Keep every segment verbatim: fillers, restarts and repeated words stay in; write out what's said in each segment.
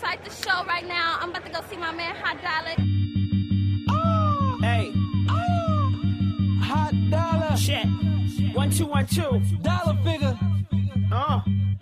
outside the show right now. I'm about to go see my man Hot Dollar. Oh. Hey. Oh. Hot Dollar. Shit. One, two, one, two. Dollar figure. Uh.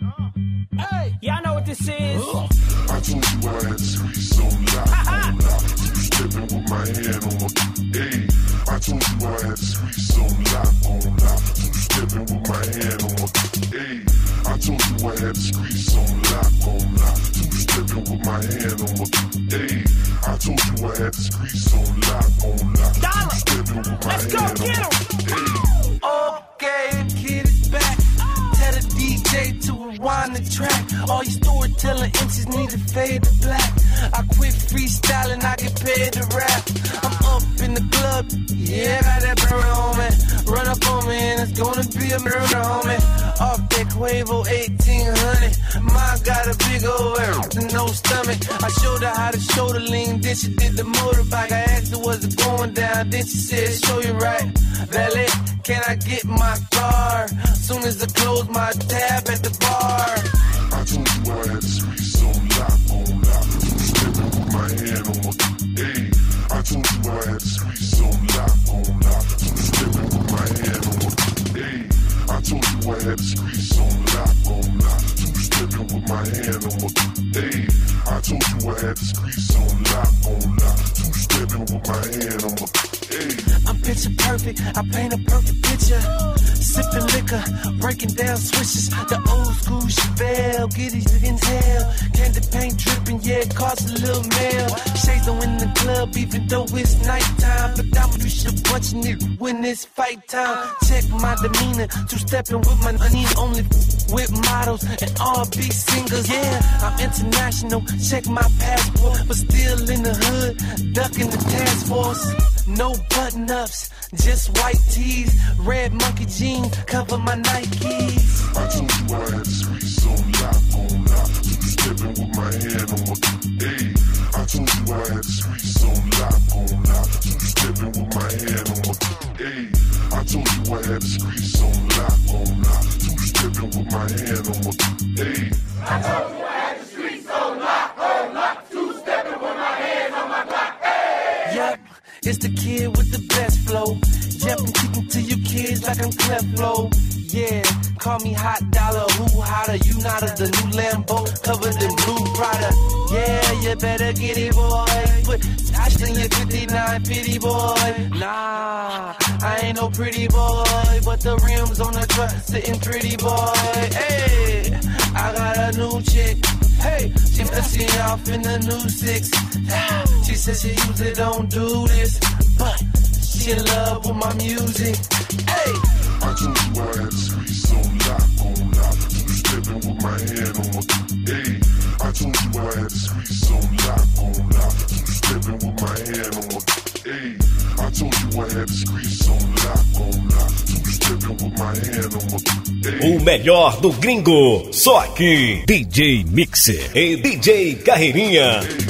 Hey. Y'all know what this is. Uh. I told you I had to squeeze some lock, on lock. You stepping with my hand on my... Hey. I told you I had to squeeze some lock, on lock. You stepping with my hand on my... Hey. I told you I had to squeeze some lock, on lock. You stepping with my hand on my... Hey. I told you I had to squeeze some lock, on lock. Dollar. You stepping with my Let's hand go on get my... him. Hey. Okay, the kid is back. Tell the D J to rewind the track. All you storytelling inches need to fade to black. I quit freestyling, I get paid to rap. I'm up in the club, yeah, I got that burner on me. Run up on me and it's gonna be a murder on me. Off that Quavo eighteen hundred. Mine got a big old ass and no stomach. I showed her how to shoulder lean, then she did the motorbike. I asked her was it going down, then she said show you right. Valet, can I get my car? Soon as I close my tab at the bar. I told you I had to squeeze some lock, on lock. You stepping with my hand on my... Hey. I told you I had to squeeze some lock, on lock. You stepping with my hand on my... Hey. I told you I had to squeeze some lock, on lock. You stepping with my hand on my... Hey. I told you I had to squeeze some lock, on lock. You stepping with my hand on my... Hey. I'm picture perfect, I paint a perfect picture. Sipping liquor, breaking down switches. The old school Chevelle, get these in hell. Candy paint dripping, yeah, it costs a little mail. Shades on in the club, even though it's nighttime. But I'm you a bunch of niggas when it's fight time. Check my demeanor, two-stepping with my money. Only with models and R B singers. Yeah, I'm international, check my passport. But still in the hood, ducking the task force. No button-ups, just white tees. Red monkey jeans, cover my Nikes. I told you I had to squeeze some lock, on lock. You stepping with my hand on my... Hey. I told you I had to squeeze some lock, on lock. You stepping with my hand on my... Hey. I told you I had to squeeze some lock, on lock. You stepping with my hand on my... Hey. I told you I had to squeeze some lock, on lock. You stepping with my hand on my block. Hey. Yep. It's the kid with the best flow. Yep, I'm keeping to you kids like I'm Cleflo. Yeah, call me Hot Dollar, who hotter? You not of the new Lambo, covered in blue Prada. Yeah, you better get it, boy. Put Sash in your fifty-nine fifty, boy. Nah, I ain't no pretty boy, but the rims on the truck sitting pretty, boy. Hey, I got a new chick. Hey, she messing off in the new six. She said she usually don't do this, but she in love with my music. Hey, I told you I had to squeeze some lock, on lock. You stepping with my hand on my... Hey. I told you I had to squeeze some lock, on lock. You stepping with my hand on my... Hey. I told you I had to squeeze some lock, on lock. You stepping with my hand on my... Hey. O melhor do gringo, só aqui, D J Mixer e D J Carreirinha. Hey.